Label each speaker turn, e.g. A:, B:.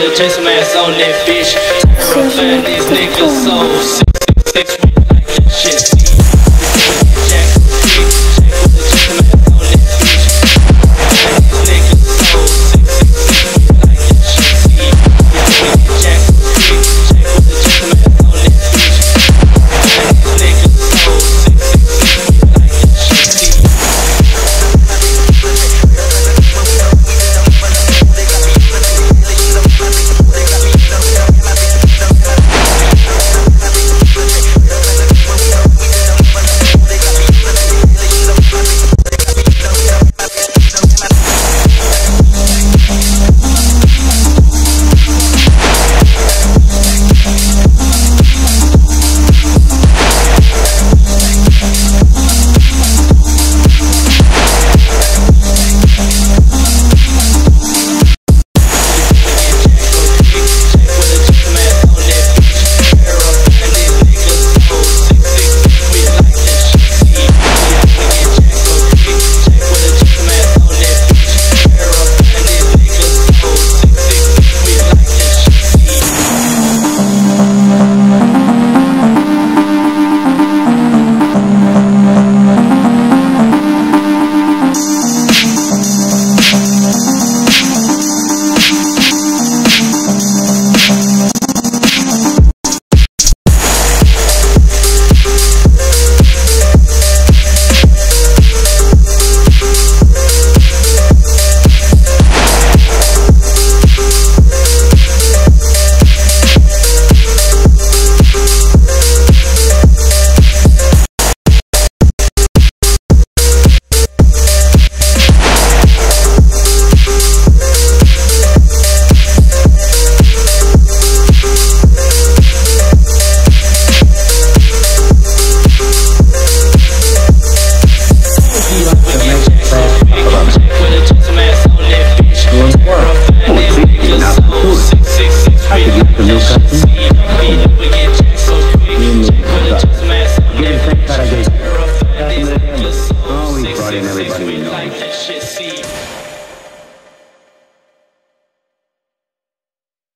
A: with a chase some ass on that bitch. Terrifying these niggas so 666 we like that shit. Jack with a chase some ass on that bitch. These niggas so 666 we like that shit. Jack with a chase some ass on that bitch. These niggas so 666 we like that shit.
B: Always brought in everybody we know.